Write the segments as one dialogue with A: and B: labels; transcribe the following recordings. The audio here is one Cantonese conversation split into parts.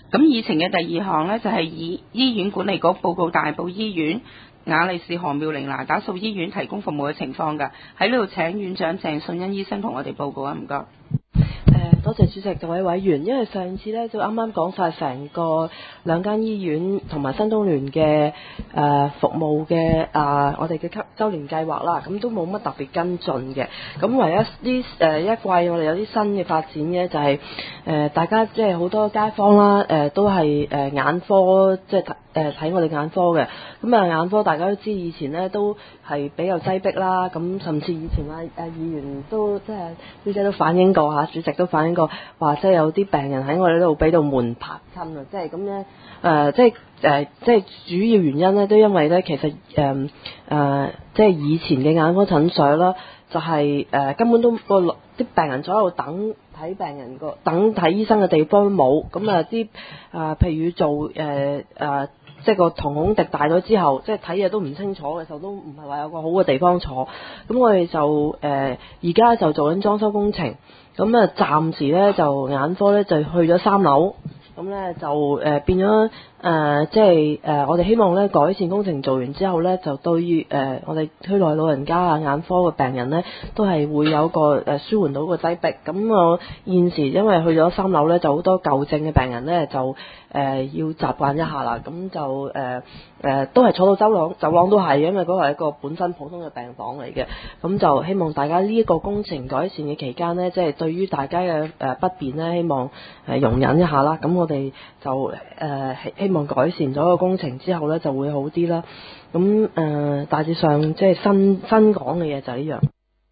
A: 咁議程嘅第二項呢，就係以醫院管理局報告大埔醫院雅麗氏何妙齡那打素醫院提供服務嘅情況㗎。喺呢度請院長鄭舜恩醫生同我哋報告啊，唔該。
B: 多謝主席，各位委員。因為上次咧就啱啱講晒成個兩間醫院同埋新東聯嘅服務嘅我哋嘅周年計劃啦，咁都冇乜特別跟進嘅。咁唯一呢一季我哋有啲新嘅發展嘅就係、大家即係好多街坊啦，都係眼科即係睇我哋眼科嘅。咁眼科大家都知以前咧都係比較擠迫啦，咁甚至以前議員都即係小姐都反映過嚇，主席都反映過話，即係有啲病人喺我哋呢度俾到門拍親啊！即係咁咧即係主要原因咧，都因為咧其實即係以前嘅眼科診所啦，就係、根本都啲病人坐喺度等睇病人等睇醫生嘅地方都冇，咁啲譬如做即係個瞳孔滴大咗之後，即係睇嘢都唔清楚嘅時候，都唔係話有個好嘅地方坐。咁我哋就而家就做緊裝修工程，咁暫時咧就眼科咧就去咗3樓，咁咧就變咗即係我哋希望咧改善工程做完之後咧，就對於我哋區內老人家眼科嘅病人咧，都係會有個舒緩到個擠迫。咁我現時因為去咗3樓咧，就好多舊症嘅病人咧就要習慣一下啦。咁就都係坐到走廊都係，因為嗰個係一個本身普通嘅病房嚟嘅。咁就希望大家呢一個工程改善嘅期間呢，即係對於大家嘅不便呢，希望容忍一下啦。咁我哋就希望改善咗個工程之後呢，就會好啲啦。咁大致上即係新講嘅嘢就係呢樣。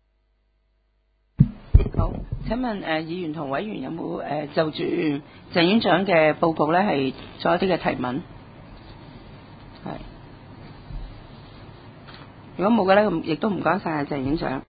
A: 好，請問議員同委員有冇就住鄭院長嘅報告呢係做一啲嘅提問？係。如果冇嘅呢，咁亦都唔該晒鄭院長。